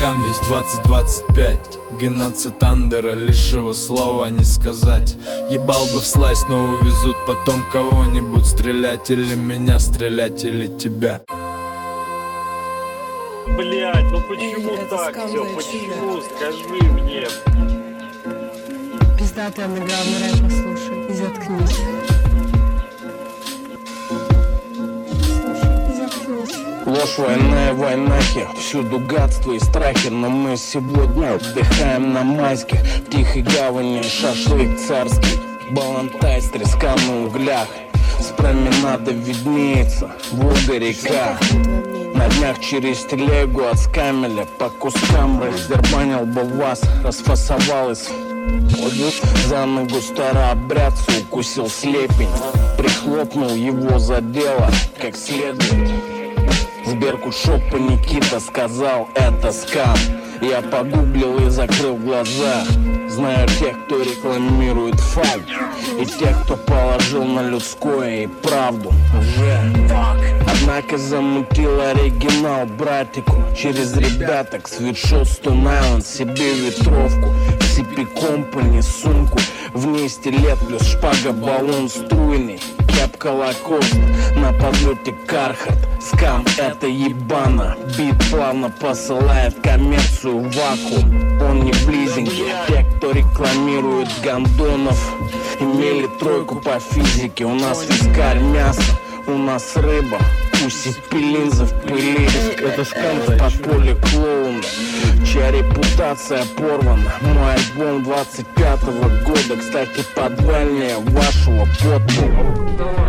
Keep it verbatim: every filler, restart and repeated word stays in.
скам весь двадцать двадцать пять. Геноцид андера, лишь его слова не сказать. Ебал бы в слайс, но увезут потом кого-нибудь стрелять. Или меня стрелять, или тебя. Блять, ну почему Эй, так все? это Почему? Скажи мне. Пиздатый андеграунд рэп послушай и заткнись. Слушай и заткнись. Ложь, война и войнахи, всюду гадство и страхи. Но мы сегодня отдыхаем на майских. В тихой гавани шашлык царский, балантай с треска на углях. С променада виднеется Волга-река. На днях через телегу от скамеля по кускам раздербанил бы вас, расфасовал из за ногу старообрядца укусил слепень. Прихлопнул его за дело как следует. Сберкут шопа Никита сказал, это скам. Я погуглил и закрыл глаза. Знаю тех, кто рекламирует факт, и тех, кто положил на людское и правду уже. Однако замутил оригинал братику через ребяток. Свитшот Стон-Айленд, себе ветровку, си пи Company сумку. В ней стилет плюс шпага, баллон струйный, кепка Лакост, на подлете Кархарт. Скам это ебано, бит плавно посылает коммерцию в вакуум. Он не в лизинге, те, кто рекламирует гандонов, имели тройку по физике. У нас вискарь мясо, у нас рыба, пусть пелинза в пыли. Это скам в подполье клоуна, чья репутация порвана. Мой альбом двадцать пятого года, кстати, подвальнее вашего подпола.